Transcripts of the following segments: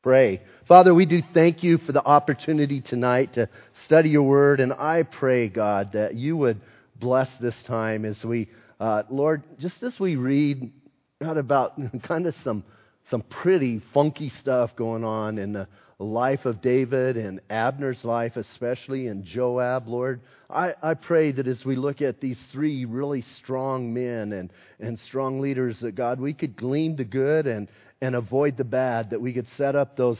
Pray. Father, we do thank you for the opportunity tonight to study your word, and I pray, God, that you would bless this time as we, Lord, just as we read out about kind of some pretty funky stuff going on in the life of David and Abner's life especially, and Joab, Lord, I pray that as we look at these three really strong men and strong leaders, that God, we could glean the good and avoid the bad, that we could set up those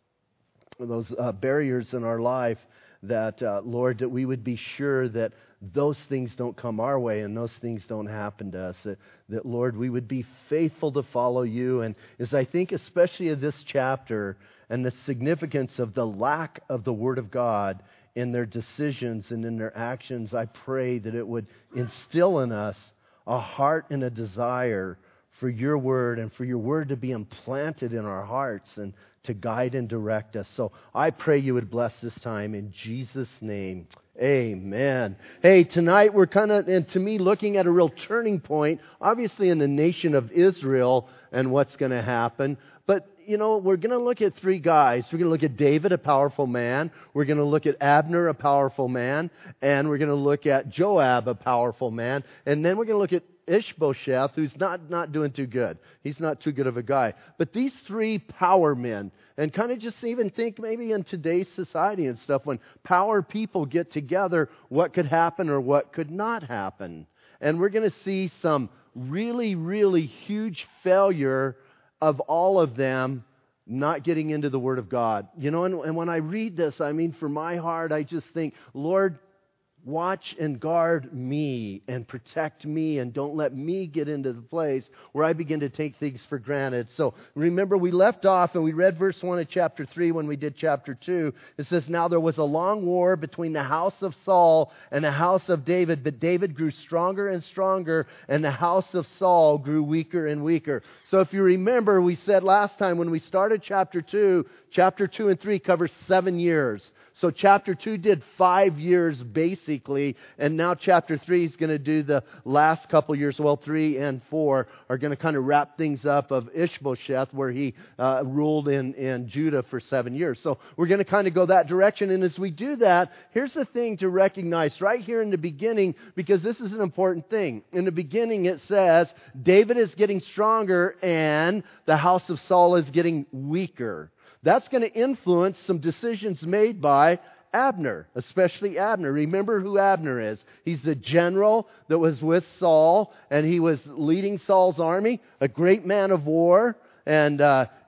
barriers in our life that, Lord, that we would be sure that those things don't come our way and those things don't happen to us. That, Lord, we would be faithful to follow you. And as I think especially of this chapter and the significance of the lack of the Word of God in their decisions and in their actions, I pray that it would instill in us a heart and a desire for your word and for your word to be implanted in our hearts and to guide and direct us. So I pray you would bless this time in Jesus' name. Amen. Hey, tonight we're kind of, and to me, looking at a real turning point, obviously in the nation of Israel and what's going to happen. But, you know, we're going to look at three guys. We're going to look at David, a powerful man. We're going to look at Abner, a powerful man. And we're going to look at Joab, a powerful man. And then we're going to look at Ishbosheth, who's not doing too good. He's not too good of a guy. But these three power men, and kind of just even think maybe in today's society and stuff, when power people get together, what could happen or what could not happen. And we're going to see some really, really huge failure of all of them not getting into the Word of God. You know, and when I read this, I mean, for my heart, I just think, Lord, watch and guard me and protect me, and don't let me get into the place where I begin to take things for granted. So remember, we left off and we read verse 1 of chapter 3 when we did chapter 2. It says, "Now there was a long war between the house of Saul and the house of David, but David grew stronger and stronger, and the house of Saul grew weaker and weaker." So if you remember, we said last time when we started chapter 2 and 3 covers 7 years. So chapter 2 did 5 years basically, and now chapter 3 is going to do the last couple years. Well, 3 and 4 are going to kind of wrap things up of Ishbosheth, where he ruled in Judah for 7 years. So we're going to kind of go that direction, and as we do that, here's the thing to recognize right here in the beginning, because this is an important thing. In the beginning it says, David is getting stronger and the house of Saul is getting weaker. That's going to influence some decisions made by Abner, especially Abner. Remember who Abner is. He's the general that was with Saul, and he was leading Saul's army, a great man of war, and,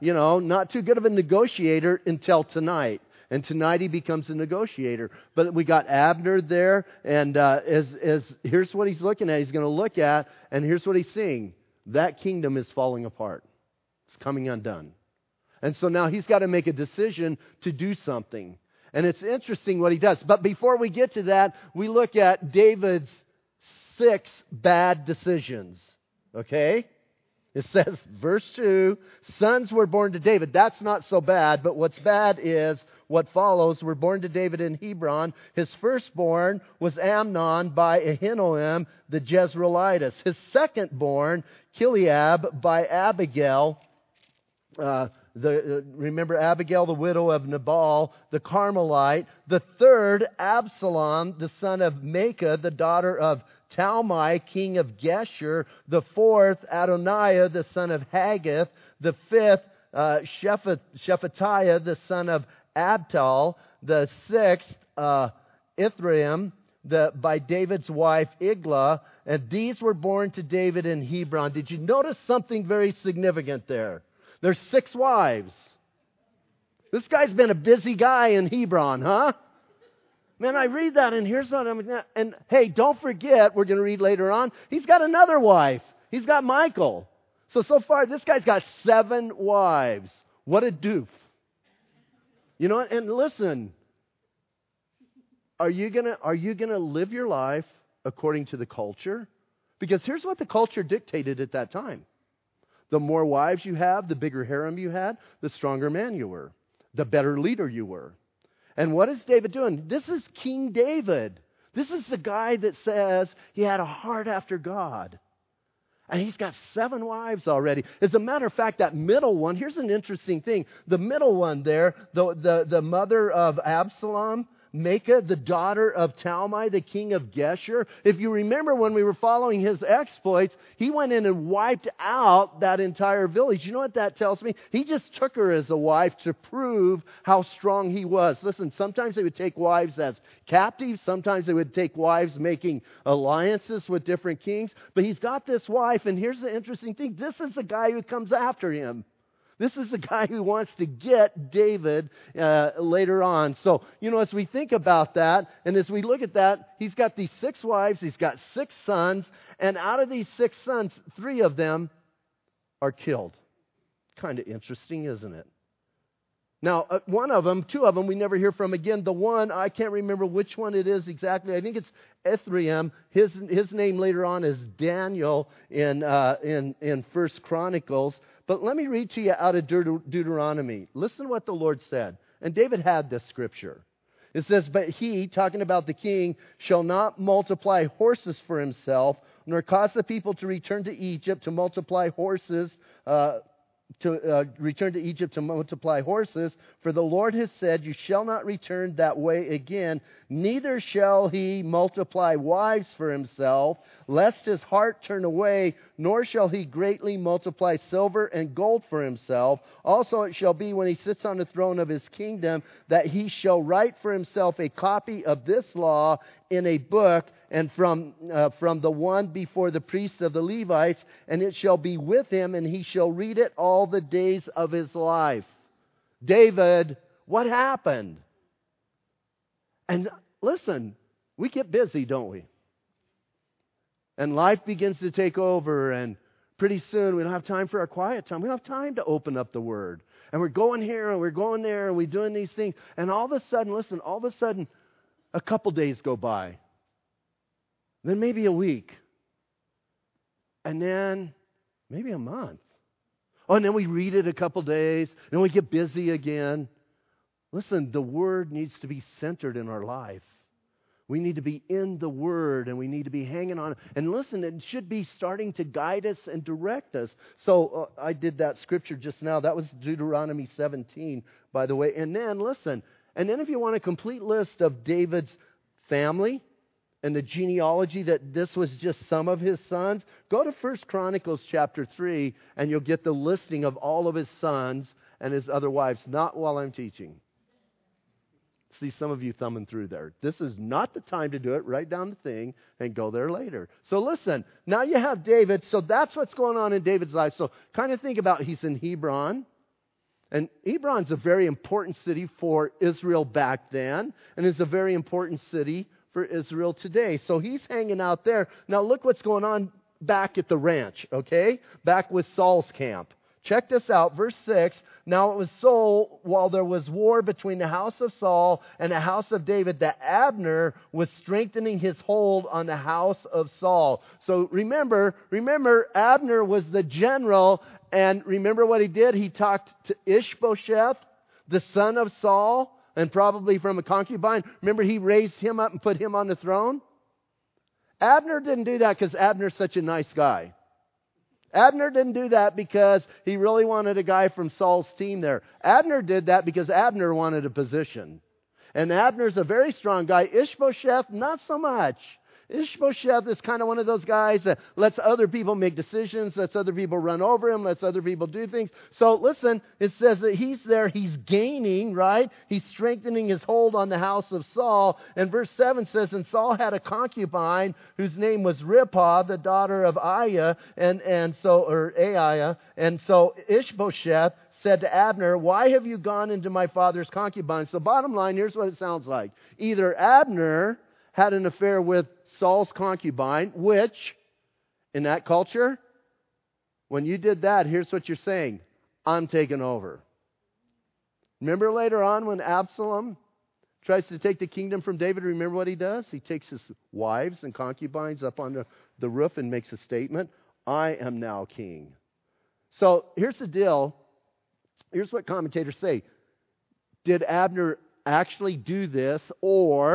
not too good of a negotiator until tonight. And tonight he becomes a negotiator. But we got Abner there, and here's what he's looking at. He's going to look at, and here's what he's seeing. That kingdom is falling apart. It's coming undone. And so now he's got to make a decision to do something. And it's interesting what he does. But before we get to that, we look at David's 6 bad decisions. Okay? It says, verse 2, sons were born to David. That's not so bad, but what's bad is what follows. Were born to David in Hebron. His firstborn was Amnon by Ahinoam the Jezreelitess. His secondborn, Chileab by Abigail, remember Abigail, the widow of Nabal, the Carmelite. The third, Absalom, the son of Maacah, the daughter of Talmai, king of Geshur. The fourth, Adoniah, the son of Haggith. The fifth, Shephatiah, the son of Abtal. The sixth, Ithream, by David's wife Iglah. And these were born to David in Hebron. Did you notice something very significant there? There's 6 wives. This guy's been a busy guy in Hebron, huh? Man, I read that, and here's what I'm... And hey, don't forget, we're going to read later on, he's got another wife. He's got Michal. So far, this guy's got 7 wives. What a doof. You know, and listen, are you gonna live your life according to the culture? Because here's what the culture dictated at that time. The more wives you have, the bigger harem you had, the stronger man you were, the better leader you were. And what is David doing? This is King David. This is the guy that says he had a heart after God. And he's got 7 wives already. As a matter of fact, that middle one, here's an interesting thing. The middle one there, the mother of Absalom, Maacah, the daughter of Talmai, the king of Geshur. If you remember when we were following his exploits, he went in and wiped out that entire village. You know what that tells me? He just took her as a wife to prove how strong he was. Listen, sometimes they would take wives as captives. Sometimes they would take wives making alliances with different kings. But he's got this wife, and here's the interesting thing. This is the guy who comes after him. This is the guy who wants to get David later on. So, as we think about that, and as we look at that, he's got these 6 wives, he's got 6 sons, and out of these 6 sons, 3 of them are killed. Kind of interesting, isn't it? Now, 2 of them, we never hear from again. The one, I can't remember which one it is exactly. I think it's Ithream. His name later on is Daniel in 1 Chronicles. But let me read to you out of Deuteronomy. Listen to what the Lord said. And David had this scripture. It says, "But he," talking about the king, "shall not multiply horses for himself, nor cause the people to return to Egypt to multiply horses, for the Lord has said, you shall not return that way again, neither shall he multiply wives for himself, lest his heart turn away, nor shall he greatly multiply silver and gold for himself. Also it shall be when he sits on the throne of his kingdom, that he shall write for himself a copy of this law in a book, and from the one before the priests of the Levites, and it shall be with him, and he shall read it all the days of his life." David, what happened? And listen, we get busy, don't we? And life begins to take over, and pretty soon we don't have time for our quiet time. We don't have time to open up the Word. And we're going here, and we're going there, and we're doing these things. And all of a sudden, a couple days go by. Then maybe a week. And then maybe a month. Oh, and then we read it a couple days. And then we get busy again. Listen, the Word needs to be centered in our life. We need to be in the Word, and we need to be hanging on. And listen, it should be starting to guide us and direct us. So I did that scripture just now. That was Deuteronomy 17, by the way. And then, listen, and then if you want a complete list of David's family and the genealogy, that this was just some of his sons, go to 1 Chronicles chapter 3, and you'll get the listing of all of his sons and his other wives. Not while I'm teaching. See some of you thumbing through there. This is not the time to do it. Write down the thing and go there later. So listen, now you have David. So that's what's going on in David's life. So kind of think about, he's in Hebron. And Hebron's a very important city for Israel back then. And it's a very important city for Israel today. So he's hanging out there. Now look what's going on back at the ranch, okay? Back with Saul's camp. Check this out, verse 6. "Now it was so, while there was war between the house of Saul and the house of David, that Abner was strengthening his hold on the house of Saul." So remember, Abner was the general, and remember what he did? He talked to Ishbosheth, the son of Saul, and probably from a concubine. Remember, he raised him up and put him on the throne? Abner didn't do that because Abner's such a nice guy. Abner didn't do that because he really wanted a guy from Saul's team there. Abner did that because Abner wanted a position. And Abner's a very strong guy. Ishbosheth, not so much. Ishbosheth is kind of one of those guys that lets other people make decisions, lets other people run over him, lets other people do things. So listen, it says that he's there, he's gaining, right? He's strengthening his hold on the house of Saul. And verse 7 says, "And Saul had a concubine whose name was Rippah, the daughter of Aiah, Aiah. And so Ishbosheth said to Abner, 'Why have you gone into my father's concubine?'" So bottom line, here's what it sounds like. Either Abner had an affair with Saul's concubine, which, in that culture, when you did that, here's what you're saying: "I'm taking over." Remember later on when Absalom tries to take the kingdom from David, remember what he does? He takes his wives and concubines up on the roof and makes a statement: "I am now king." So here's the deal. Here's what commentators say. Did Abner actually do this, or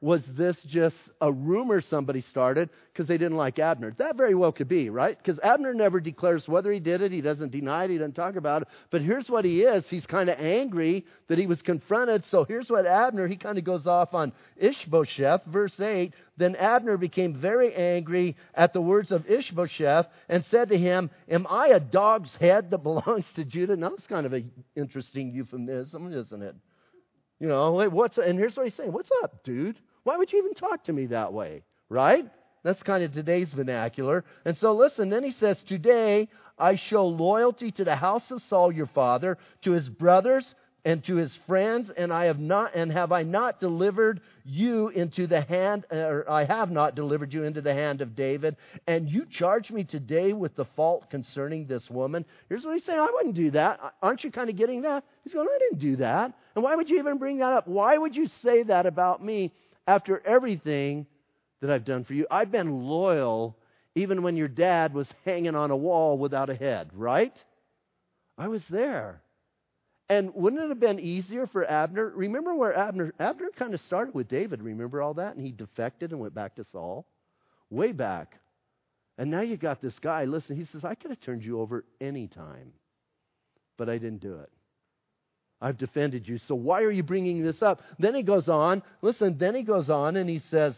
was this just a rumor somebody started because they didn't like Abner? That very well could be, right? Because Abner never declares whether he did it. He doesn't deny it. He doesn't talk about it. But here's what he is. He's kind of angry that he was confronted. So here's what Abner, he kind of goes off on Ishbosheth, verse 8. Then Abner became very angry at the words of Ishbosheth and said to him, "Am I a dog's head that belongs to Judah?" Now, that's kind of an interesting euphemism, isn't it? You know, and here's what he's saying. What's up, dude? Why would you even talk to me that way? Right? That's kind of today's vernacular. And so listen, then he says, "Today I show loyalty to the house of Saul your father, to his brothers and to his friends, and have I not delivered you into the hand, or I have not delivered you into the hand of David, and you charge me today with the fault concerning this woman." Here's what he's saying. I wouldn't do that. Aren't you kind of getting that? He's going, I didn't do that. And why would you even bring that up? Why would you say that about me after everything that I've done for you? I've been loyal even when your dad was hanging on a wall without a head, right? I was there. And wouldn't it have been easier for Abner? Remember where Abner kind of started with David. Remember all that? And he defected and went back to Saul. Way back. And now you got this guy. Listen, he says, I could have turned you over any time. But I didn't do it. I've defended you. So why are you bringing this up? Then he goes on. Listen, then he goes on and he says,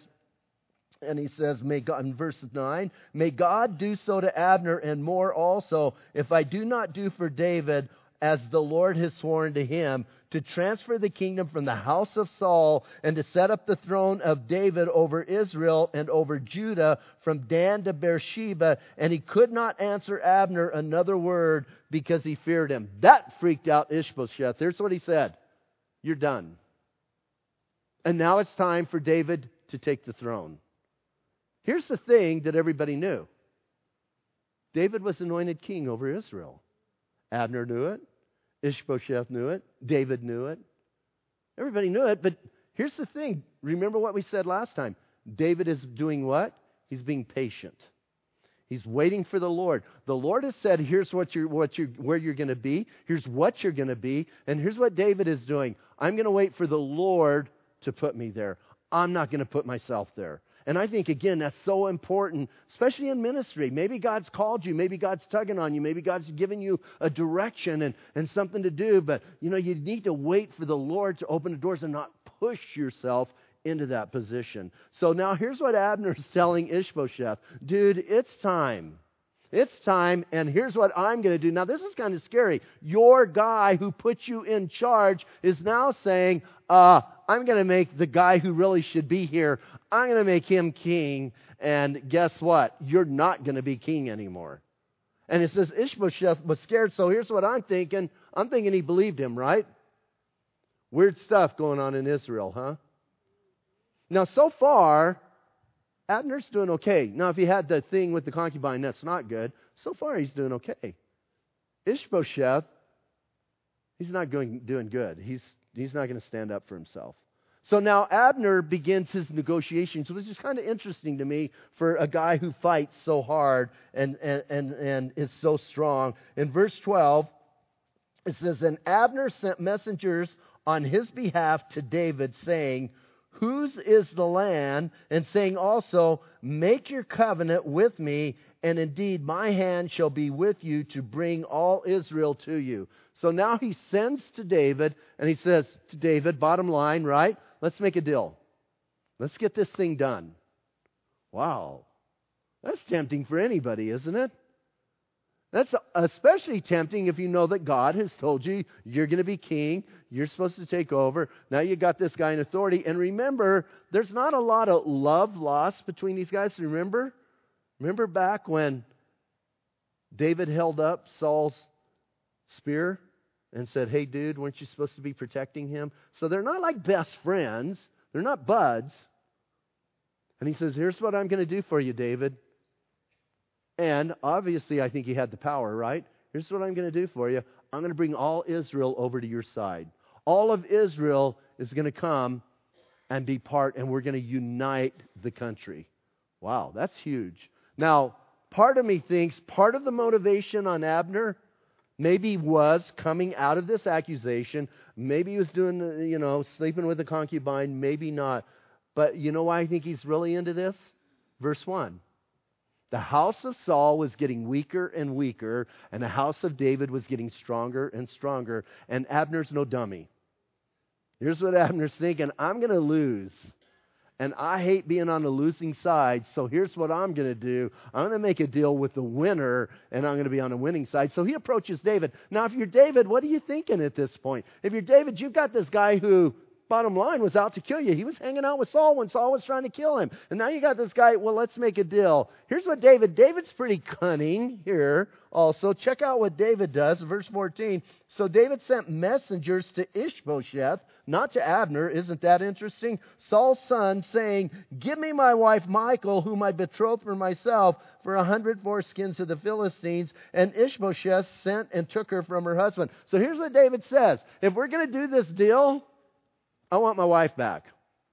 may God, in verse 9, "May God do so to Abner and more also, if I do not do for David as the Lord has sworn to him, to transfer the kingdom from the house of Saul and to set up the throne of David over Israel and over Judah from Dan to Beersheba." And he could not answer Abner another word because he feared him. That freaked out Ishbosheth. Here's what he said. You're done. And now it's time for David to take the throne. Here's the thing that everybody knew. David was anointed king over Israel. Abner knew it. Ishbosheth knew it. David knew it. Everybody knew it, but here's the thing. Remember what we said last time. David is doing what? He's being patient. He's waiting for the Lord. The Lord has said, here's where you're going to be. Here's what you're going to be. And here's what David is doing. I'm going to wait for the Lord to put me there. I'm not going to put myself there. And I think, again, that's so important, especially in ministry. Maybe God's called you. Maybe God's tugging on you. Maybe God's given you a direction and something to do. But, you need to wait for the Lord to open the doors and not push yourself into that position. So now here's what Abner's telling Ishbosheth. Dude, it's time. It's time, and here's what I'm going to do. Now, this is kind of scary. Your guy who put you in charge is now saying, I'm going to make the guy who really should be here, I'm going to make him king, and guess what? You're not going to be king anymore. And it says Ishbosheth was scared, so here's what I'm thinking. I'm thinking he believed him, right? Weird stuff going on in Israel, huh? Now, so far, Abner's doing okay. Now, if he had the thing with the concubine, that's not good. So far, he's doing okay. Ishbosheth, he's not doing good. He's not going to stand up for himself. So now Abner begins his negotiations, which is kind of interesting to me for a guy who fights so hard and is so strong. In verse 12, it says, "And Abner sent messengers on his behalf to David, saying, 'Whose is the land?' and saying also, 'Make your covenant with me, and indeed my hand shall be with you to bring all Israel to you.'" So now he sends to David, and he says to David, bottom line, right? Let's make a deal. Let's get this thing done. Wow. That's tempting for anybody, isn't it? That's especially tempting if you know that God has told you you're going to be king. You're supposed to take over. Now you got this guy in authority. And remember, there's not a lot of love lost between these guys. Remember back when David held up Saul's spear and said, "Hey, dude, weren't you supposed to be protecting him?" So they're not like best friends. They're not buds. And he says, "Here's what I'm going to do for you, David." And obviously, I think he had the power, right? Here's what I'm going to do for you. I'm going to bring all Israel over to your side. All of Israel is going to come and be part, and we're going to unite the country. Wow, that's huge. Now, part of me thinks part of the motivation on Abner maybe was coming out of this accusation. Maybe he was doing, sleeping with a concubine, maybe not. But you know why I think he's really into this? Verse 1. The house of Saul was getting weaker and weaker, and the house of David was getting stronger and stronger. And Abner's no dummy. Here's what Abner's thinking. I'm going to lose. And I hate being on the losing side, so here's what I'm going to do. I'm going to make a deal with the winner, and I'm going to be on the winning side. So he approaches David. Now, if you're David, what are you thinking at this point? If you're David, you've got this guy who, bottom line, was out to kill you. He was hanging out with Saul when Saul was trying to kill him. And now you got this guy, well, let's make a deal. Here's what David's pretty cunning here also. Check out what David does, verse 14. So David sent messengers to Ishbosheth, not to Abner. Isn't that interesting? Saul's son, saying, give me my wife Michal, whom I betrothed for myself, for 100 foreskins of the Philistines. And Ishbosheth sent and took her from her husband. So here's what David says. If we're going to do this deal, I want my wife back.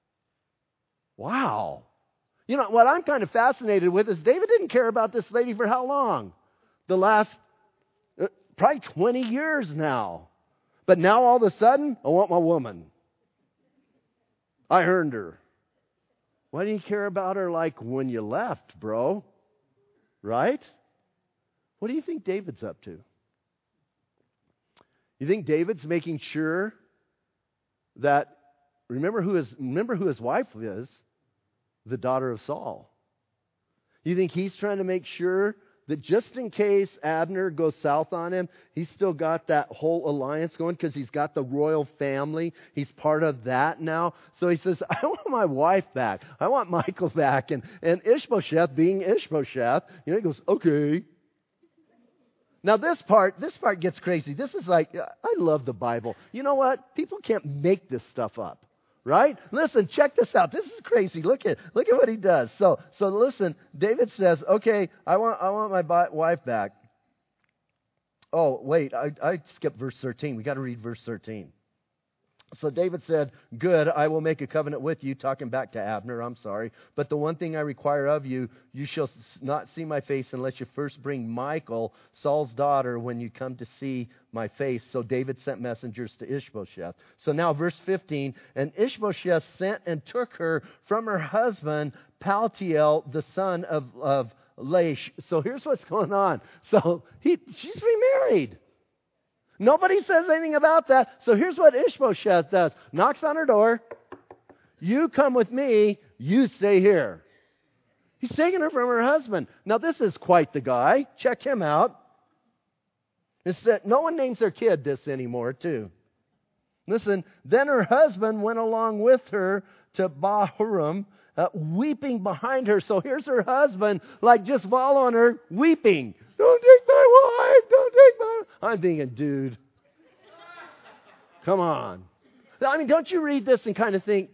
Wow. You know, what I'm kind of fascinated with is David didn't care about this lady for how long? The last probably 20 years now. But now all of a sudden, I want my woman. I earned her. Why do you care about her like when you left, bro? Right? What do you think David's up to? You think David's making sure that, remember who his wife is? The daughter of Saul. You think he's trying to make sure that just in case Abner goes south on him, he's still got that whole alliance going because he's got the royal family. He's part of that now. So he says, I want my wife back. I want Michal back. And Ishbosheth, being Ishbosheth, he goes, okay. Now this part gets crazy. This is like, I love the Bible. You know what? People can't make this stuff up. Right? Listen, check this out. This is crazy. Look at what he does. So listen, David says, okay, I want my wife back. Oh, wait, I skipped verse 13. We got to read verse 13. So David said, good, I will make a covenant with you, talking back to Abner, I'm sorry. But the one thing I require of you, you shall not see my face unless you first bring Michal, Saul's daughter, when you come to see my face. So David sent messengers to Ishbosheth. So now verse 15, and Ishbosheth sent and took her from her husband, Paltiel, the son of Laish. So here's what's going on. So she's remarried. Nobody says anything about that. So here's what Ishbosheth does. Knocks on her door. You come with me. You stay here. He's taking her from her husband. Now this is quite the guy. Check him out. It's that no one names their kid this anymore too. Listen, then her husband went along with her to Bahurim, weeping behind her. So here's her husband, like just following her, weeping. Don't take my wife. Don't take my wife. I'm thinking, dude, come on. I mean, don't you read this and kind of think,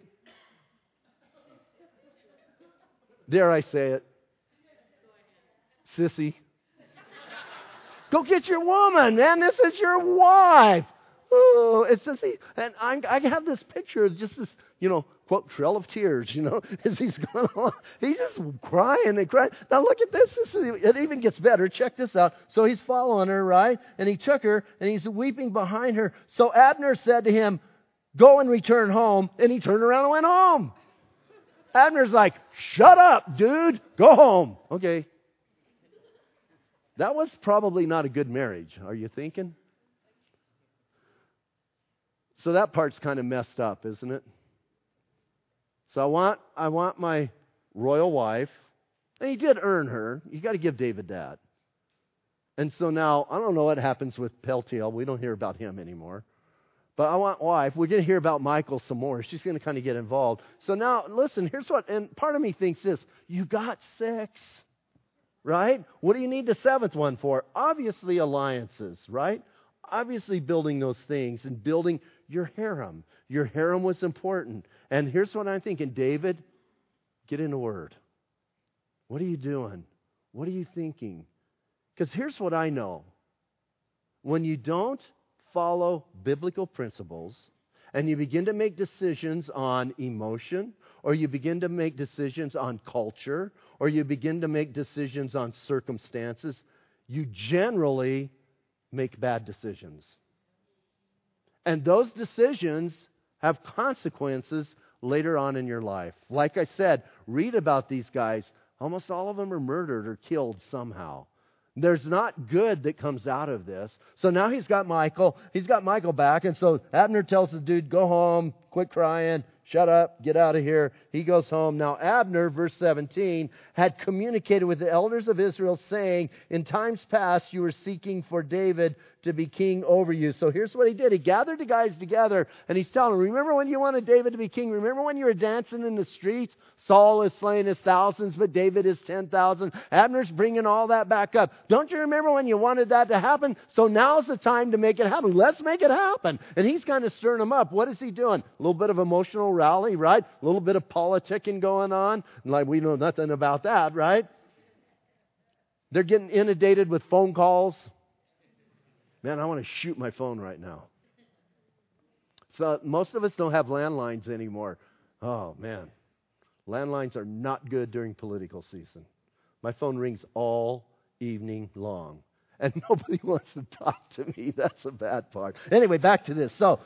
dare I say it, sissy, go get your woman, man. This is your wife. Oh, it's just, and I have this picture of just this, quote, trail of tears, as he's going along. He's just crying and crying. Now look at this. It even gets better. Check this out. So he's following her, right? And he took her and he's weeping behind her. So Abner said to him, go and return home. And he turned around and went home. Abner's like, shut up, dude. Go home. Okay. That was probably not a good marriage. Are you thinking? So that part's kind of messed up, isn't it? So I want my royal wife. And he did earn her. You got to give David that. And so now, I don't know what happens with Paltiel. We don't hear about him anymore. But I want wife. We're going to hear about Michal some more. She's going to kind of get involved. So now, listen, here's what, and part of me thinks this. You got 6, right? What do you need the 7th one for? Obviously alliances, right? Obviously building those things and building your harem. Your harem was important. And here's what I'm thinking. David, get in the Word. What are you doing? What are you thinking? Because here's what I know. When you don't follow biblical principles and you begin to make decisions on emotion, or you begin to make decisions on culture, or you begin to make decisions on circumstances, you generally make bad decisions. And those decisions have consequences later on in your life. Like I said, read about these guys. Almost all of them are murdered or killed somehow. There's not good that comes out of this. So now he's got Michael back. And so Abner tells the dude, go home, quit crying, shut up, get out of here. He goes home. Now Abner, verse 17, had communicated with the elders of Israel, saying, in times past you were seeking for David to be king over you. So here's what he did. He gathered the guys together and he's telling them, remember when you wanted David to be king? Remember when you were dancing in the streets? Saul is slaying his thousands, but David is 10,000. Abner's bringing all that back up. Don't you remember when you wanted that to happen? So now's the time to make it happen. Let's make it happen. And he's kind of stirring them up. What is he doing? A little bit of emotional rally, right? A little bit of politicking going on. Like we know nothing about that, right? They're getting inundated with phone calls. Man, I want to shoot my phone right now. So most of us don't have landlines anymore. Oh, man. Landlines are not good during political season. My phone rings all evening long. And nobody wants to talk to me. That's the bad part. Anyway, back to this. So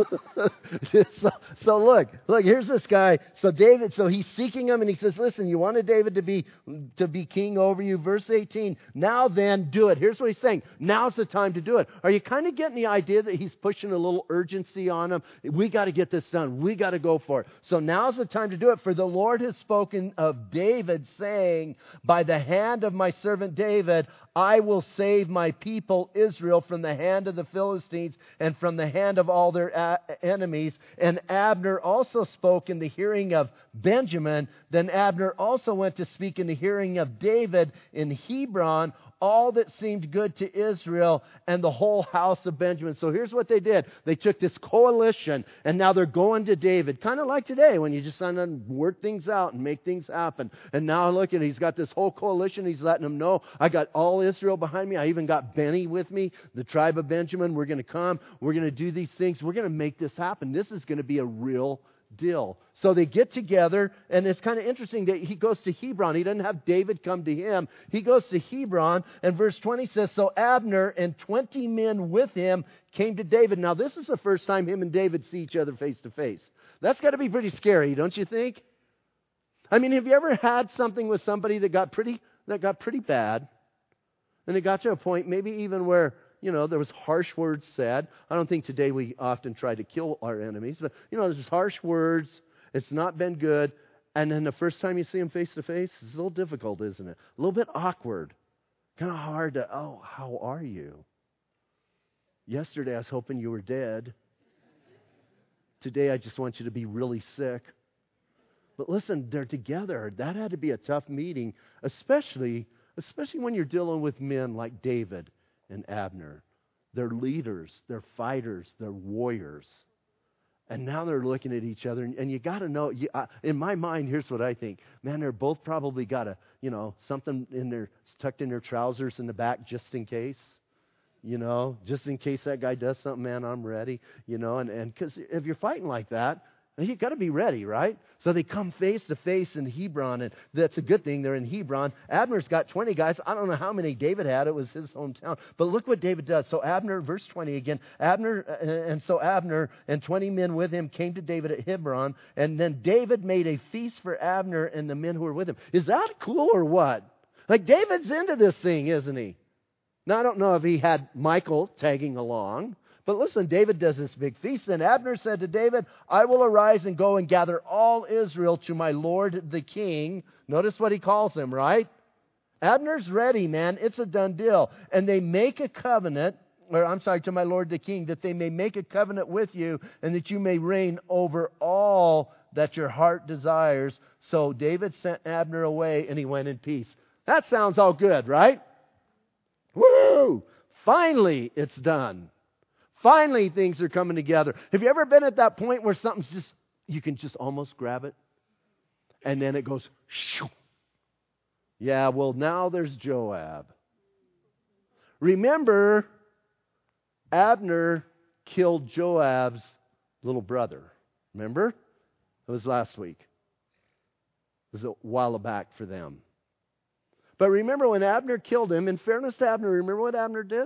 look, here's this guy. So he's seeking him and he says, listen, you wanted David to be king over you. Verse 18, now then, do it. Here's what he's saying. Now's the time to do it. Are you kind of getting the idea that he's pushing a little urgency on him? We got to get this done. We got to go for it. So now's the time to do it. For the Lord has spoken of David, saying, by the hand of my servant David, I will save my people Israel from the hand of the Philistines and from the hand of all their enemies. And Abner also spoke in the hearing of Benjamin. Then Abner also went to speak in the hearing of David in Hebron, all that seemed good to Israel and the whole house of Benjamin. So here's what they did. They took this coalition and now they're going to David. Kind of like today when you just kind of work things out and make things happen. And now look, and he's got this whole coalition. He's letting them know, I got all Israel behind me. I even got Benny with me, the tribe of Benjamin. We're going to come. We're going to do these things. We're going to make this happen. This is going to be a real deal. So they get together, and it's kind of interesting that he goes to Hebron. He doesn't have David come to him. He goes to Hebron, and verse 20 says, so Abner and 20 men with him came to David. Now, this is the first time him and David see each other face to face. That's got to be pretty scary, don't you think? I mean, have you ever had something with somebody that got pretty bad, and it got to a point maybe even where there was harsh words said. I don't think today we often try to kill our enemies, but, there's just harsh words. It's not been good. And then the first time you see them face to face, it's a little difficult, isn't it? A little bit awkward. Kind of hard to, how are you? Yesterday I was hoping you were dead. Today I just want you to be really sick. But listen, they're together. That had to be a tough meeting, especially when you're dealing with men like David and Abner. They're leaders, they're fighters, they're warriors. And now they're looking at each other, and you got to know, in my mind, here's what I think. Man, they're both probably got something tucked in their trousers in the back just in case. Just in case that guy does something, man, I'm ready. And because if you're fighting like that, you got to be ready, right? So they come face to face in Hebron, and that's a good thing. They're in Hebron. Abner's got 20 guys. I don't know how many David had. It was his hometown. But look what David does. So Abner, verse 20 again, Abner and 20 men with him came to David at Hebron, and then David made a feast for Abner and the men who were with him. Is that cool or what? Like, David's into this thing, isn't he? Now, I don't know if he had Michael tagging along. But listen, David does this big feast, and Abner said to David, I will arise and go and gather all Israel to my lord the king. Notice what he calls him, right? Abner's ready, man. It's a done deal. And they make a covenant, to my lord the king, that they may make a covenant with you, and that you may reign over all that your heart desires. So David sent Abner away, and he went in peace. That sounds all good, right? Woo! Finally, it's done. Finally, things are coming together. Have you ever been at that point where something's you can just almost grab it? And then it goes, shoo. Yeah, well, now there's Joab. Remember, Abner killed Joab's little brother. Remember? It was last week. It was a while back for them. But remember when Abner killed him, in fairness to Abner, remember what Abner did?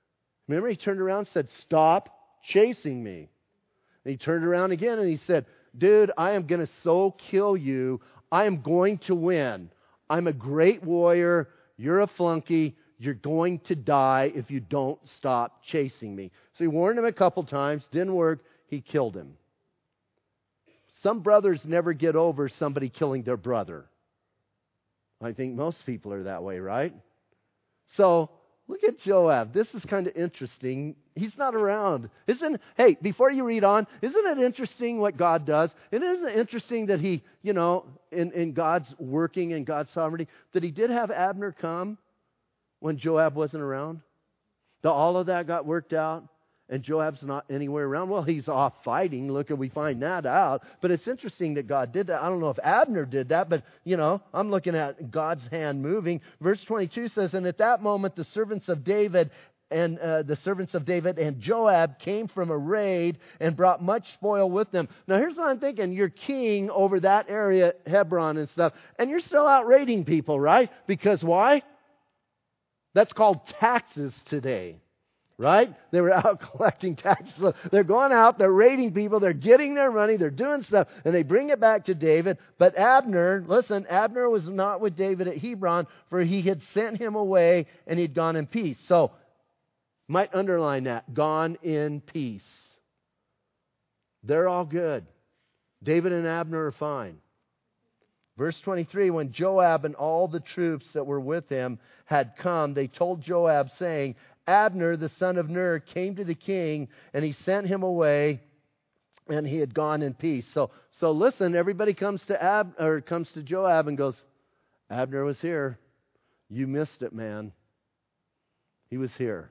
Remember, he turned around and said, stop chasing me. And he turned around again and he said, dude, I am going to so kill you. I am going to win. I'm a great warrior. You're a flunky. You're going to die if you don't stop chasing me. So he warned him a couple times. Didn't work. He killed him. Some brothers never get over somebody killing their brother. I think most people are that way, right? So look at Joab. This is kind of interesting. He's not around. Hey, before you read on, isn't it interesting what God does? And isn't it interesting that he, in God's working and God's sovereignty, that he did have Abner come when Joab wasn't around? That all of that got worked out and Joab's not anywhere around? Well, he's off fighting. Look, we find that out. But it's interesting that God did that. I don't know if Abner did that, but, I'm looking at God's hand moving. Verse 22 says, and at that moment the servants of David and Joab came from a raid and brought much spoil with them. Now here's what I'm thinking. You're king over that area, Hebron and stuff, and you're still out raiding people, right? Because why? That's called taxes today, right? They were out collecting taxes. They're going out, they're raiding people, they're getting their money, they're doing stuff, and they bring it back to David. But Abner was not with David at Hebron, for he had sent him away and he'd gone in peace. So, might underline that, gone in peace. They're all good. David and Abner are fine. Verse 23, when Joab and all the troops that were with him had come, they told Joab, saying, Abner, the son of Ner, came to the king, and he sent him away, and he had gone in peace. So listen, everybody comes to Joab and goes, Abner was here. You missed it, man. He was here.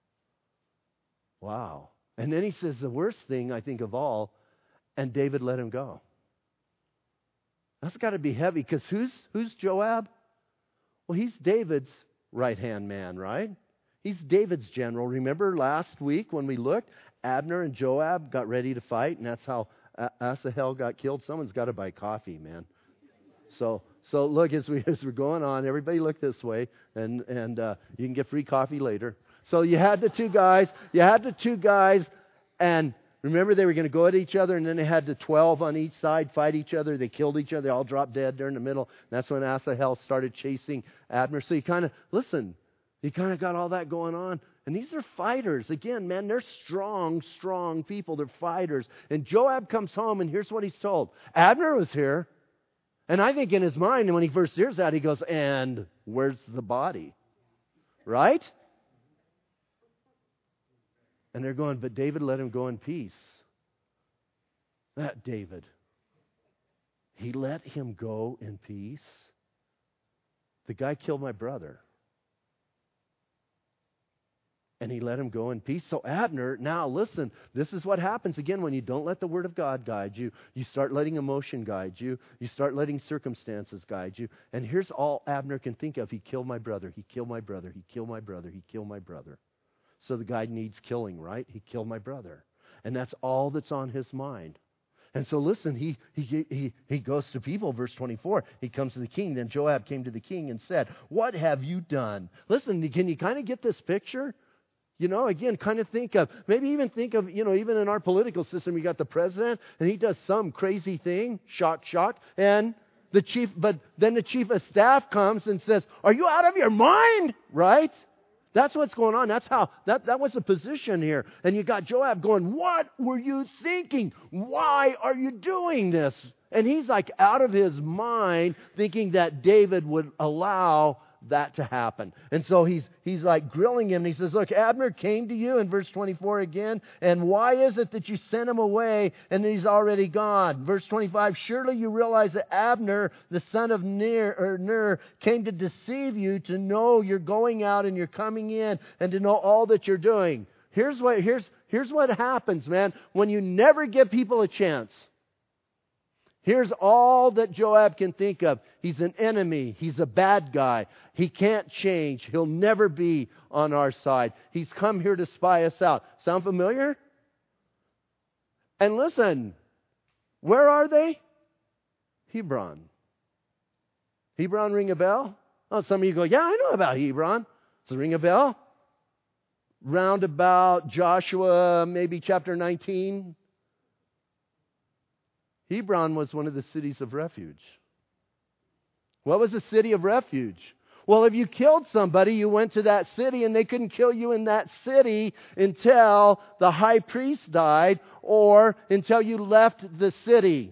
Wow. And then he says the worst thing, I think, of all, and David let him go. That's got to be heavy, because who's Joab? Well, he's David's right-hand man, right? He's David's general. Remember last week when we looked, Abner and Joab got ready to fight, and that's how Asahel got killed. Someone's got to buy coffee, man. So look, as we're going on, everybody look this way, and you can get free coffee later. So you had the two guys, and remember, they were going to go at each other, and then they had the 12 on each side fight each other. They killed each other. They all dropped dead there in the middle. And that's when Asahel started chasing Abner. So you kind of got all that going on. And these are fighters. Again, man, they're strong people. They're fighters. And Joab comes home, and here's what he's told. Abner was here. And I think in his mind, when he first hears that, he goes, and where's the body? Right? And they're going, but David let him go in peace. That David. He let him go in peace. The guy killed my brother. And he let him go in peace. So Abner, now listen, this is what happens again when you don't let the Word of God guide you. You start letting emotion guide you. You start letting circumstances guide you. And here's all Abner can think of. He killed my brother. He killed my brother. He killed my brother. He killed my brother. So the guy needs killing, right? He killed my brother. And that's all that's on his mind. And so listen, he goes to people, verse 24. He comes to the king. Then Joab came to the king and said, what have you done? Listen, can you kind of get this picture? Again, kind of think of, even in our political system, you got the president, and he does some crazy thing, shock, and then the chief of staff comes and says, are you out of your mind? Right? That's what's going on. That's how, that was the position here. And you got Joab going, what were you thinking? Why are you doing this? And he's like out of his mind thinking that David would allow that to happen. And so he's like grilling him. And he says, look, Abner came to you in verse 24 again. And why is it that you sent him away and he's already gone? Verse 25, surely you realize that Abner, the son of Ner, came to deceive you, to know you're going out and you're coming in, and to know all that you're doing. Here's what happens, man, when you never give people a chance. Here's all that Joab can think of. He's an enemy. He's a bad guy. He can't change. He'll never be on our side. He's come here to spy us out. Sound familiar? And listen, where are they? Hebron. Hebron ring a bell? Oh, some of you go, yeah, I know about Hebron. Does it ring a bell? Round about Joshua, maybe chapter 19. Hebron was one of the cities of refuge. What was a city of refuge? Well, if you killed somebody, you went to that city and they couldn't kill you in that city until the high priest died or until you left the city.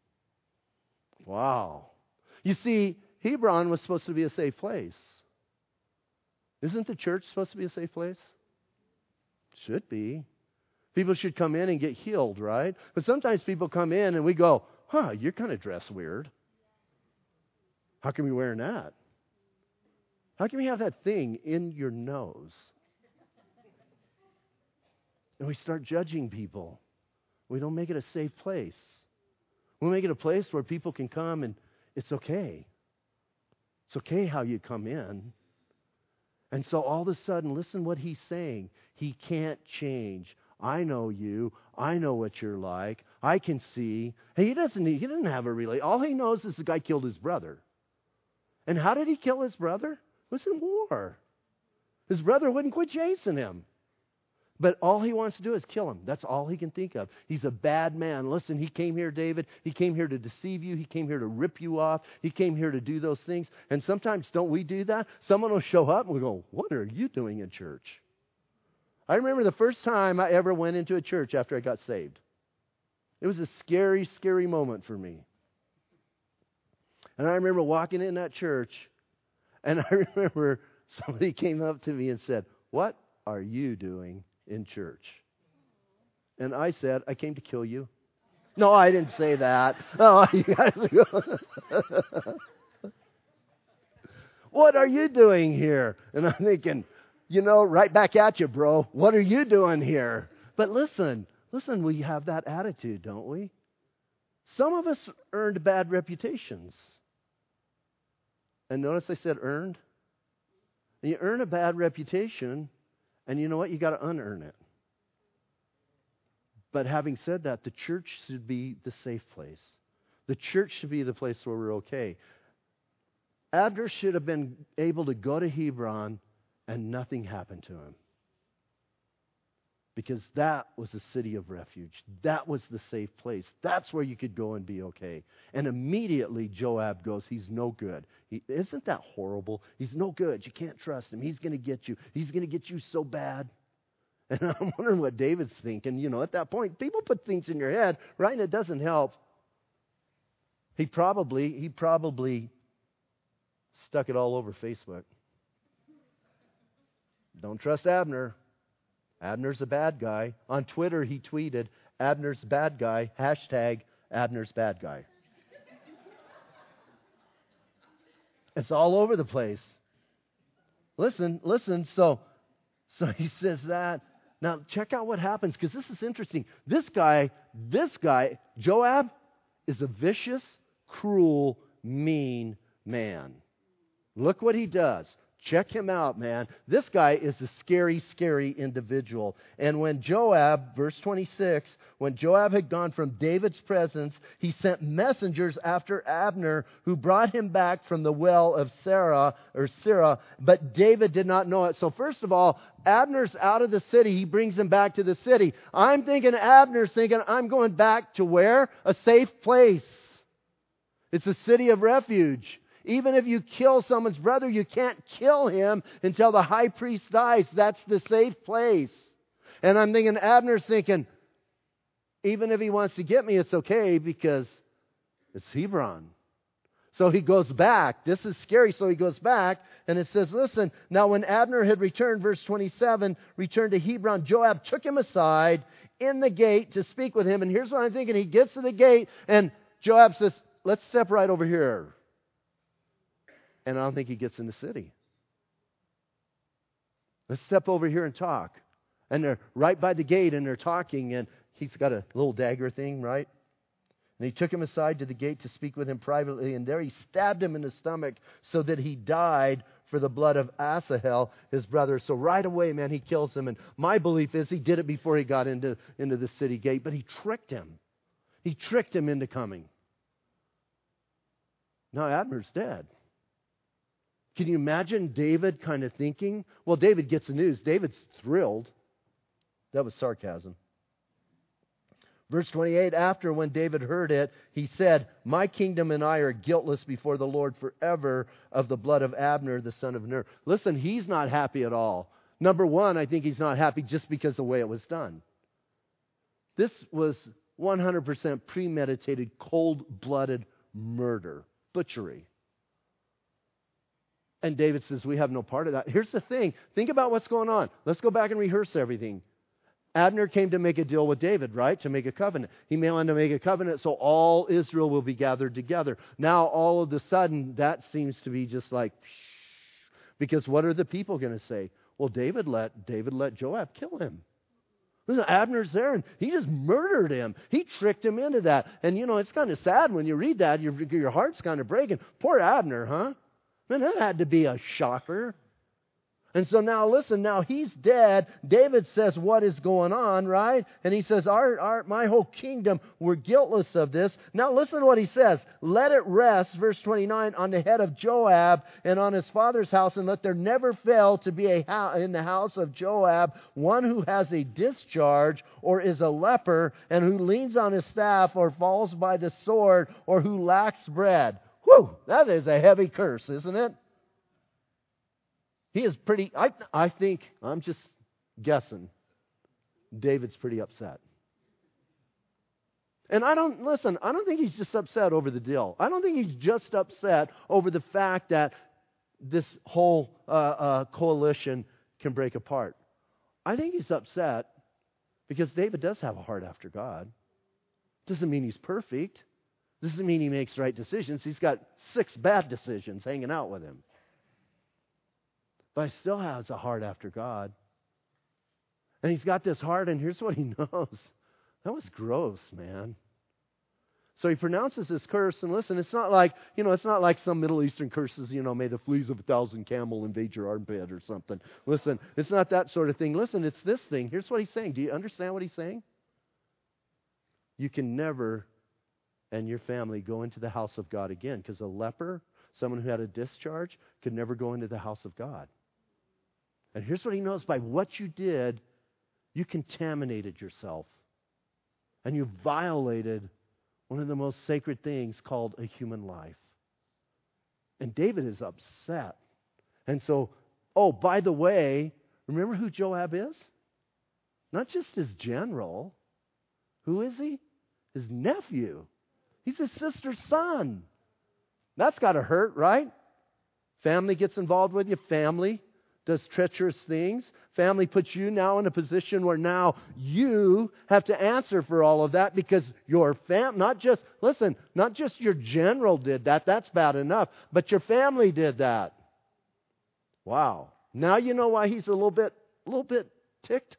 Wow. You see, Hebron was supposed to be a safe place. Isn't the church supposed to be a safe place? Should be. People should come in and get healed, right? But sometimes people come in and we go, you're kind of dressed weird. How come you're wearing that? How can you have that thing in your nose? And we start judging people. We don't make it a safe place. We make it a place where people can come and it's okay. It's okay how you come in. And so all of a sudden, listen what he's saying. He can't change. I know you. I know what you're like. I can see. Hey, he doesn't have a relay. All he knows is the guy killed his brother. And how did he kill his brother? It was in war. His brother wouldn't quit chasing him. But all he wants to do is kill him. That's all he can think of. He's a bad man. Listen, he came here, David. He came here to deceive you. He came here to rip you off. He came here to do those things. And sometimes don't we do that? Someone will show up and we go, what are you doing in church? I remember the first time I ever went into a church after I got saved. It was a scary, scary moment for me. And I remember walking in that church, and I remember somebody came up to me and said, what are you doing in church? And I said, I came to kill you. No, I didn't say that. Oh, you guys go. What are you doing here? And I'm thinking, right back at you, bro. What are you doing here? But listen, we have that attitude, don't we? Some of us earned bad reputations. And notice I said earned. And you earn a bad reputation, and you know what? You got to unearn it. But having said that, the church should be the safe place. The church should be the place where we're okay. Abner should have been able to go to Hebron and nothing happened to him. Because that was a city of refuge. That was the safe place. That's where you could go and be okay. And immediately Joab goes, he's no good. Isn't that horrible? He's no good. You can't trust him. He's going to get you. He's going to get you so bad. And I'm wondering what David's thinking. At that point, people put things in your head, right? And it doesn't help. He probably stuck it all over Facebook. Don't trust Abner. Abner's a bad guy. On Twitter, he tweeted, Abner's bad guy, hashtag Abner's bad guy. It's all over the place. Listen. So he says that. Now, check out what happens, because this is interesting. This guy, Joab, is a vicious, cruel, mean man. Look what he does. Check him out, man. This guy is a scary, scary individual. And when Joab, verse 26, when Joab had gone from David's presence, he sent messengers after Abner, who brought him back from the well of Sirah, but David did not know it. So first of all, Abner's out of the city. He brings him back to the city. I'm thinking Abner's thinking, I'm going back to where? A safe place. It's a city of refuge. Even if you kill someone's brother, you can't kill him until the high priest dies. That's the safe place. And I'm thinking, Abner's thinking, even if he wants to get me, it's okay because it's Hebron. So he goes back. This is scary. So he goes back and it says, listen, now when Abner had returned, verse 27, returned to Hebron, Joab took him aside in the gate to speak with him. And here's what I'm thinking. He gets to the gate and Joab says, let's step right over here. And I don't think he gets in the city. Let's step over here and talk. And they're right by the gate and they're talking, and he's got a little dagger thing, right? And he took him aside to the gate to speak with him privately, and there he stabbed him in the stomach so that he died for the blood of Asahel, his brother. So right away, man, he kills him. And my belief is he did it before he got into the city gate, but he tricked him. He tricked him into coming. Now Abner's dead. Can you imagine David kind of thinking? Well, David gets the news. David's thrilled. That was sarcasm. Verse 28, after when David heard it, he said, my kingdom and I are guiltless before the Lord forever of the blood of Abner, the son of Ner. Listen, he's not happy at all. Number one, I think he's not happy just because of the way it was done. This was 100% premeditated, cold-blooded murder, butchery. And David says, we have no part of that. Here's the thing. Think about what's going on. Let's go back and rehearse everything. Abner came to make a deal with David, right? To make a covenant. He wanted to make a covenant so all Israel will be gathered together. Now, all of a sudden, that seems to be just like, because what are the people going to say? Well, David let Joab kill him. Listen, Abner's there, and he just murdered him. He tricked him into that. And, it's kind of sad when you read that. Your heart's kind of breaking. Poor Abner, huh? Man, that had to be a shocker. And so now, listen, now he's dead. David says what is going on, right? And he says, my whole kingdom, we're guiltless of this. Now listen to what he says. Let it rest, verse 29, on the head of Joab and on his father's house, and let there never fail to be in the house of Joab one who has a discharge or is a leper and who leans on his staff or falls by the sword or who lacks bread. Whew, that is a heavy curse, isn't it? He is pretty, I think, I'm just guessing, David's pretty upset. And I don't think he's just upset over the deal. I don't think he's just upset over the fact that this whole coalition can break apart. I think he's upset because David does have a heart after God. Doesn't mean he's perfect. Doesn't mean he makes right decisions. He's got 6 bad decisions hanging out with him. But he still has a heart after God. And he's got this heart, and here's what he knows. That was gross, man. So he pronounces this curse, and listen, it's not like some Middle Eastern curses, may the fleas of 1,000 camel invade your armpit or something. Listen, it's not that sort of thing. Listen, it's this thing. Here's what he's saying. Do you understand what he's saying? You can never, and your family, go into the house of God again, because a leper, someone who had a discharge, could never go into the house of God. And here's what he knows. By what you did, you contaminated yourself. And you violated one of the most sacred things called a human life. And David is upset. And so, by the way, remember who Joab is? Not just his general. Who is he? His nephew. He's his sister's son. That's got to hurt, right? Family gets involved with you. Family does treacherous things. Family puts you now in a position where now you have to answer for all of that because your not just your general did that. That's bad enough. But your family did that. Wow. Now you know why he's a little bit ticked.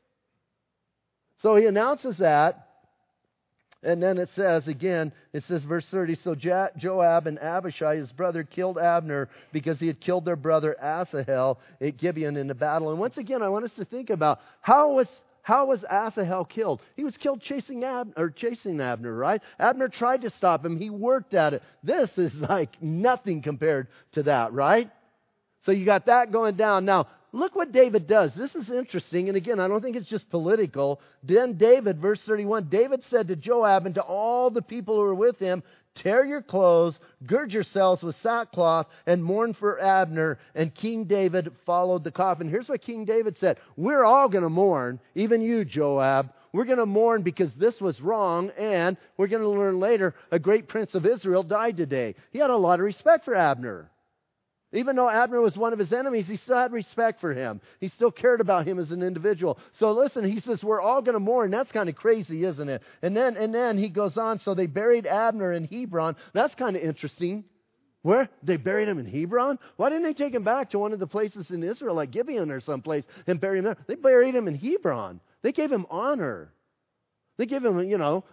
So he announces that. And then it says, verse 30, so Joab and Abishai, his brother, killed Abner because he had killed their brother Asahel at Gibeon in the battle. And once again, I want us to think about how was Asahel killed? He was killed chasing Abner, right? Abner tried to stop him. He worked at it. This is like nothing compared to that, right? So you got that going down. Now, look what David does. This is interesting. And again, I don't think it's just political. Then David, verse 31, David said to Joab and to all the people who were with him, tear your clothes, gird yourselves with sackcloth, and mourn for Abner. And King David followed the coffin. Here's what King David said. We're all going to mourn, even you, Joab. We're going to mourn because this was wrong, and we're going to learn later a great prince of Israel died today. He had a lot of respect for Abner. Even though Abner was one of his enemies, he still had respect for him. He still cared about him as an individual. So listen, he says, we're all going to mourn. That's kind of crazy, isn't it? And then he goes on, so they buried Abner in Hebron. That's kind of interesting. Where? They buried him in Hebron? Why didn't they take him back to one of the places in Israel, like Gibeon or someplace, and bury him there? They buried him in Hebron. They gave him honor. They gave him,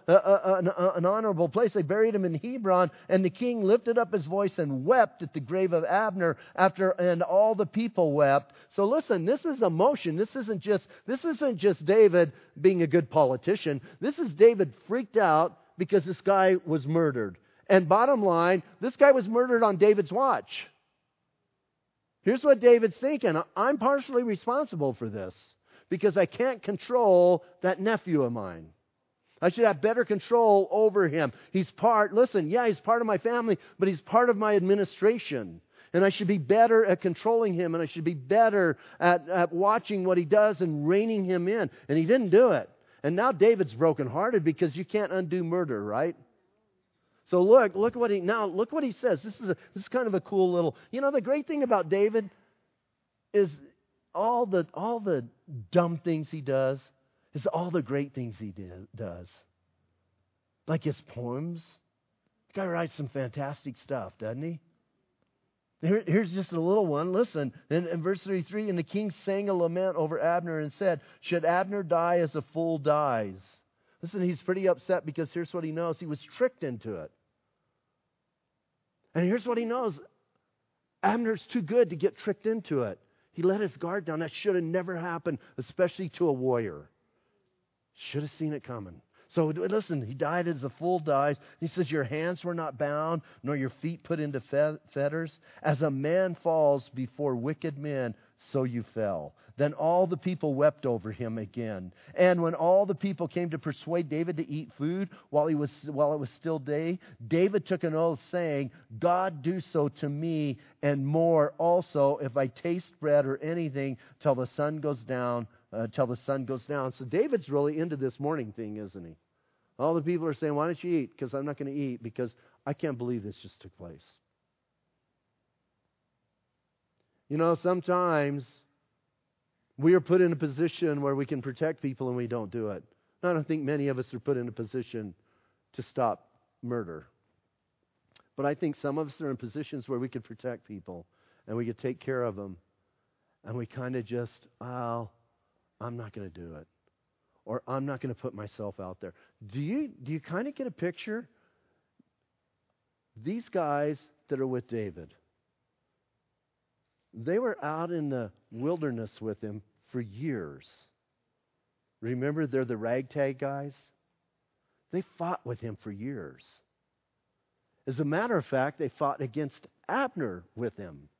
an honorable place. They buried him in Hebron, and the king lifted up his voice and wept at the grave of Abner and all the people wept. So listen, this is emotion. This isn't just David being a good politician. This is David freaked out because this guy was murdered. And bottom line, this guy was murdered on David's watch. Here's what David's thinking. I'm partially responsible for this because I can't control that nephew of mine. I should have better control over him. He's part of my family, but he's part of my administration. And I should be better at controlling him, and I should be better at watching what he does and reining him in. And he didn't do it. And now David's brokenhearted because you can't undo murder, right? So look what he says. This is kind of a cool little. The great thing about David is all the dumb things he does is all the great things he does. Like his poems. The guy writes some fantastic stuff, doesn't he? Here's just a little one. Listen, in verse 33, and the king sang a lament over Abner and said, should Abner die as a fool dies? Listen, he's pretty upset because here's what he knows. He was tricked into it. And here's what he knows. Abner's too good to get tricked into it. He let his guard down. That should have never happened, especially to a warrior. Should have seen it coming. So listen, he died as a fool dies. He says, your hands were not bound, nor your feet put into fetters. As a man falls before wicked men, so you fell. Then all the people wept over him again. And when all the people came to persuade David to eat food while it was still day, David took an oath saying, God do so to me and more also if I taste bread or anything till the sun goes down. So David's really into this morning thing, isn't he? All the people are saying, why don't you eat? Because I'm not going to eat because I can't believe this just took place. Sometimes we are put in a position where we can protect people and we don't do it. I don't think many of us are put in a position to stop murder. But I think some of us are in positions where we could protect people and we could take care of them. And we kind of just, I'm not going to do it. Or I'm not going to put myself out there. Do you kind of get a picture? These guys that are with David, they were out in the wilderness with him for years. Remember, they're the ragtag guys? They fought with him for years. As a matter of fact, they fought against Abner with him.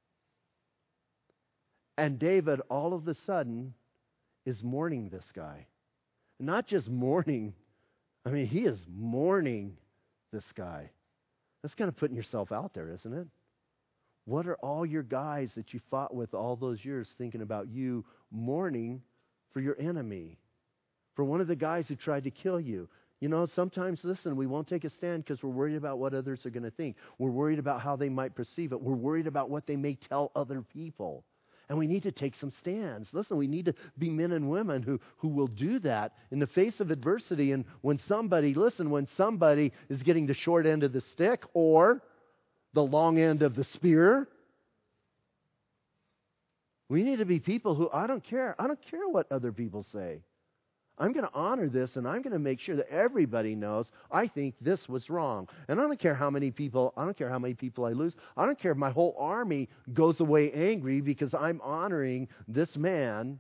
And David, all of a sudden, is mourning this guy. Not just mourning, he is mourning this guy. That's kind of putting yourself out there, isn't it? What are all your guys that you fought with all those years thinking about you mourning for your enemy? For one of the guys who tried to kill you. Sometimes, listen, we won't take a stand because we're worried about what others are going to think. We're worried about how they might perceive it. We're worried about what they may tell other people. And we need to take some stands. Listen, we need to be men and women who will do that in the face of adversity. And when somebody is getting the short end of the stick or the long end of the spear, we need to be people who, I don't care what other people say. I'm going to honor this, and I'm going to make sure that everybody knows I think this was wrong. And I don't care how many people I lose. I don't care if my whole army goes away angry because I'm honoring this man.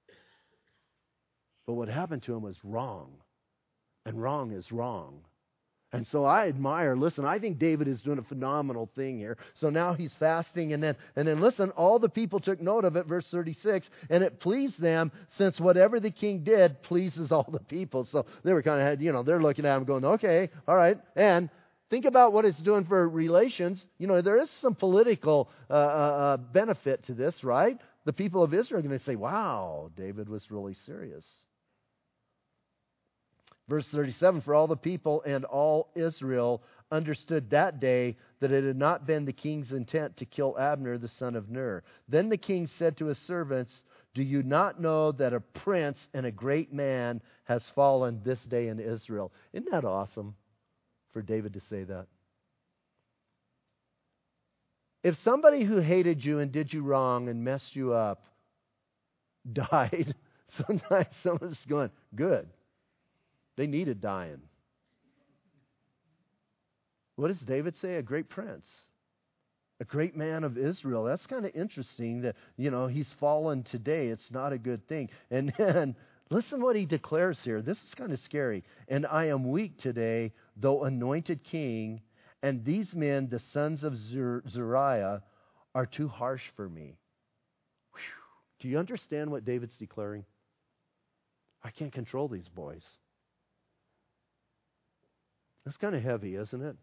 But what happened to him was wrong. And wrong is wrong. And so I think David is doing a phenomenal thing here. So now he's fasting, and then listen, all the people took note of it, verse 36, and it pleased them, since whatever the king did pleases all the people. So they were kind of, they're looking at him going, okay, all right. And think about what it's doing for relations. There is some political benefit to this, right? The people of Israel are going to say, wow, David was really serious. Verse 37, for all the people and all Israel understood that day that it had not been the king's intent to kill Abner, the son of Ner. Then the king said to his servants, do you not know that a prince and a great man has fallen this day in Israel? Isn't that awesome for David to say that? If somebody who hated you and did you wrong and messed you up died, sometimes someone's going, good. They needed dying. What does David say? A great prince. A great man of Israel. That's kind of interesting that, he's fallen today. It's not a good thing. And then, listen what he declares here. This is kind of scary. And I am weak today, though anointed king, and these men, the sons of Zeruiah, are too harsh for me. Whew. Do you understand what David's declaring? I can't control these boys. That's kind of heavy, isn't it?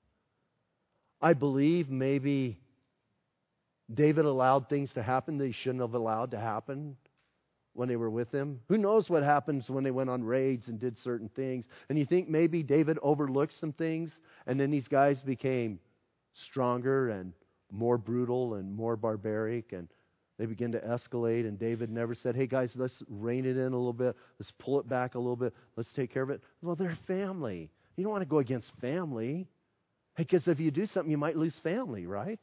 I believe maybe David allowed things to happen that he shouldn't have allowed to happen when they were with him. Who knows what happens when they went on raids and did certain things. And you think maybe David overlooked some things, and then these guys became stronger and more brutal and more barbaric, and they begin to escalate, and David never said, hey guys, let's rein it in a little bit. Let's pull it back a little bit. Let's take care of it. Well, they're family. You don't want to go against family. Because if you do something, you might lose family, right?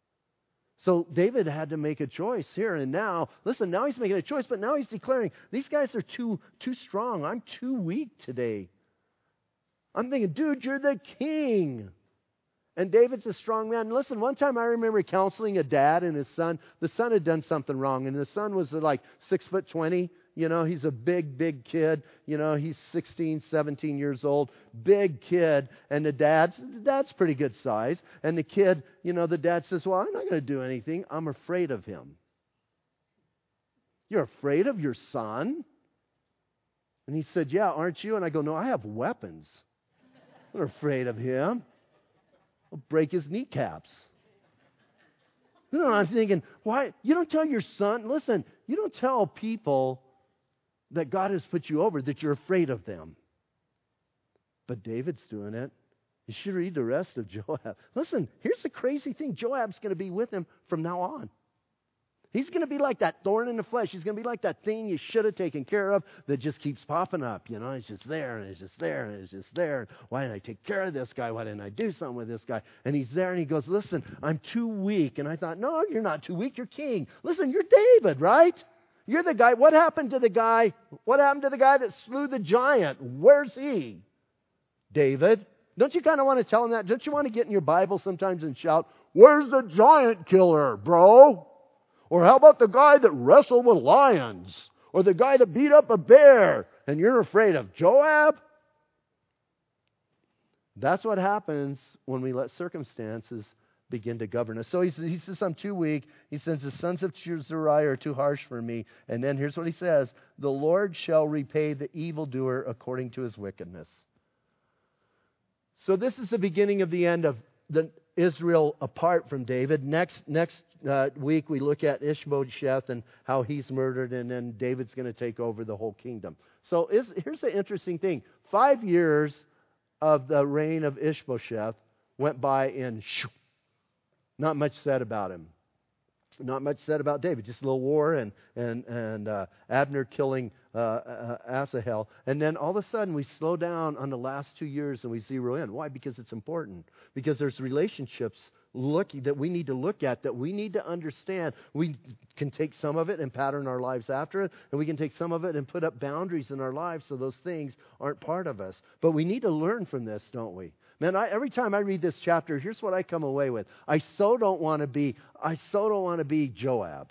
So David had to make a choice here and now. Listen, now he's making a choice, but now he's declaring, these guys are too strong. I'm too weak today. I'm thinking, dude, you're the king. And David's a strong man. Listen, one time I remember counseling a dad and his son. The son had done something wrong, and the son was like 6'20". You know, he's a big kid. You know, he's 16, 17 years old. Big kid. And the dad's pretty good size. And the kid, you know, the dad says, well, I'm not going to do anything. I'm afraid of him. You're afraid of your son? And he said, yeah, aren't you? And I go, no, I have weapons. I'm not afraid of him. I'll break his kneecaps. You know, I'm thinking, why? You don't tell your son, listen, you don't tell people that God has put you over that you're afraid of them. But David's doing it. You should read the rest of Joab. Listen, here's the crazy thing. Joab's going to be with him from now on. He's going to be like that thorn in the flesh. He's going to be like that thing you should have taken care of that just keeps popping up. You know, it's just there, and it's just there, and it's just there. Why didn't I take care of this guy? Why didn't I do something with this guy? And he's there, and he goes, listen, I'm too weak. And I thought, no, you're not too weak. You're king. Listen, you're David, right? You're the guy. What happened to the guy? What happened to the guy that slew the giant? Where's he? David. Don't you kind of want to tell him that? Don't you want to get in your Bible sometimes and shout, where's the giant killer, bro? Or how about the guy that wrestled with lions? Or the guy that beat up a bear? And you're afraid of Joab? That's what happens when we let circumstances begin to govern us. So he says, I'm too weak. He says, the sons of Zeruiah are too harsh for me. And then here's what he says, the Lord shall repay the evildoer according to his wickedness. So this is the beginning of the end of Israel apart from David. Next week we look at Ishbosheth and how he's murdered, and then David's going to take over the whole kingdom. So here's the interesting thing. 5 years of the reign of Ishbosheth went by in not much said about him. Not much said about David. Just a little war and Abner killing Asahel. And then all of a sudden we slow down on the last 2 years and we zero in. Why? Because it's important. Because there's relationships that we need to look at, that we need to understand. We can take some of it and pattern our lives after it, and we can take some of it and put up boundaries in our lives so those things aren't part of us. But we need to learn from this, don't we? Man, every time I read this chapter, here's what I come away with. I so don't want to be Joab.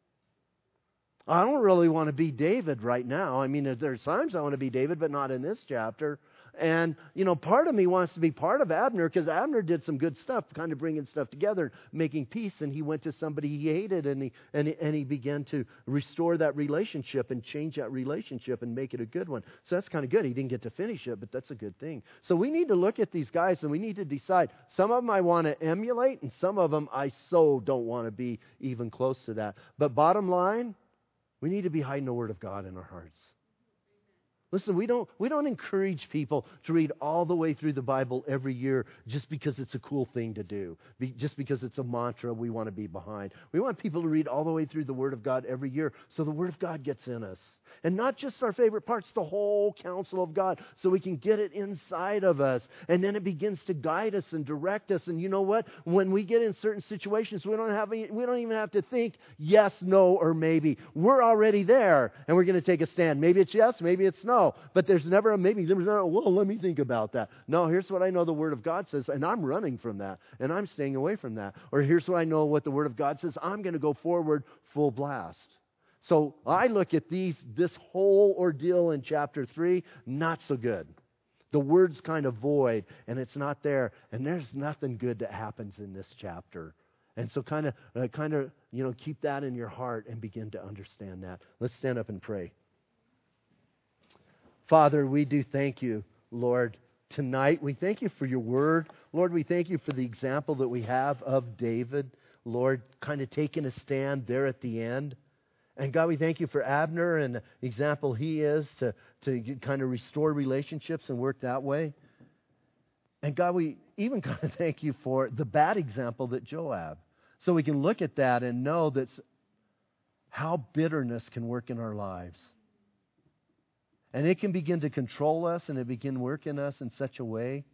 I don't really want to be David right now. I mean, there's times I want to be David, but not in this chapter. And, you know, part of me wants to be part of Abner because Abner did some good stuff, kind of bringing stuff together, making peace. And he went to somebody he hated, and he began to restore that relationship and change that relationship and make it a good one. So that's kind of good. He didn't get to finish it, but that's a good thing. So we need to look at these guys and we need to decide. Some of them I want to emulate, and some of them I so don't want to be even close to that. But bottom line, we need to be hiding the Word of God in our hearts. Listen, we don't encourage people to read all the way through the Bible every year just because it's a cool thing to do, just because it's a mantra we want to be behind. We want people to read all the way through the Word of God every year so the Word of God gets in us. And not just our favorite parts, the whole counsel of God, so we can get it inside of us. And then it begins to guide us and direct us. And you know what? When we get in certain situations, we don't even have to think yes, no, or maybe. We're already there, and we're going to take a stand. Maybe it's yes, maybe it's no. But there's never a maybe. There's never, well, let me think about that. No, here's what I know the Word of God says, and I'm running from that, and I'm staying away from that. Or here's what I know what the Word of God says. I'm going to go forward full blast. So I look at this whole ordeal in chapter 3, not so good. The word's kind of void, and it's not there, and there's nothing good that happens in this chapter. And so kind of keep that in your heart and begin to understand that. Let's stand up and pray. Father, we do thank you, Lord, tonight. We thank you for your word. Lord, we thank you for the example that we have of David, Lord, kind of taking a stand there at the end. And God, we thank you for Abner and the example he is to kind of restore relationships and work that way. And God, we even kind of thank you for the bad example that Joab. So we can look at that and know that's how bitterness can work in our lives. And it can begin to control us, and it begin working us in such a way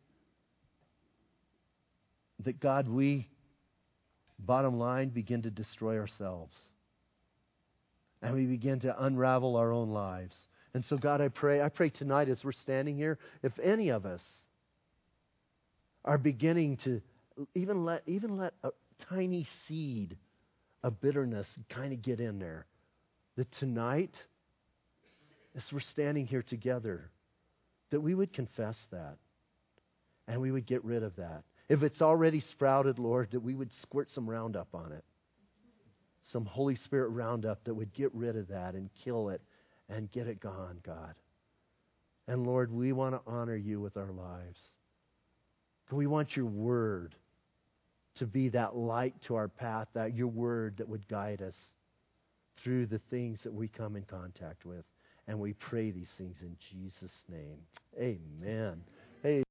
that, God, we, bottom line, begin to destroy ourselves. And we begin to unravel our own lives. And so, God, I pray tonight as we're standing here, if any of us are beginning to even let a tiny seed of bitterness kind of get in there, that tonight, as we're standing here together, that we would confess that and we would get rid of that. If it's already sprouted, Lord, that we would squirt some Roundup on it. Some Holy Spirit Roundup that would get rid of that and kill it and get it gone, God. And Lord, we want to honor you with our lives. We want your word to be that light to our path, that your word that would guide us through the things that we come in contact with. And we pray these things in Jesus' name. Amen. Hey.